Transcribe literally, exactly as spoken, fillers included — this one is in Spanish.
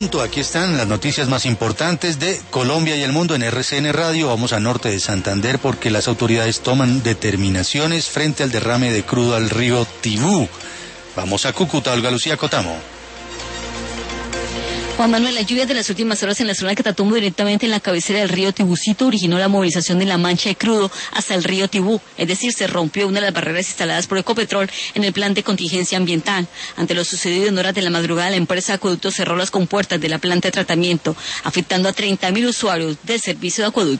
Aquí están las noticias más importantes de Colombia y el mundo en R C N Radio. Vamos a norte de Santander porque las autoridades toman determinaciones frente al derrame de crudo al río Tibú. Vamos a Cúcuta, Olga Lucía Cotamo. Juan Manuel, las lluvias de las últimas horas en la zona de Catatumbo, directamente en la cabecera del río Tibucito, originó la movilización de la mancha de crudo hasta el río Tibú, es decir, se rompió una de las barreras instaladas por Ecopetrol en el plan de contingencia ambiental. Ante lo sucedido en horas de la madrugada, la empresa de acueducto cerró las compuertas de la planta de tratamiento, afectando a treinta mil usuarios del servicio de acueducto.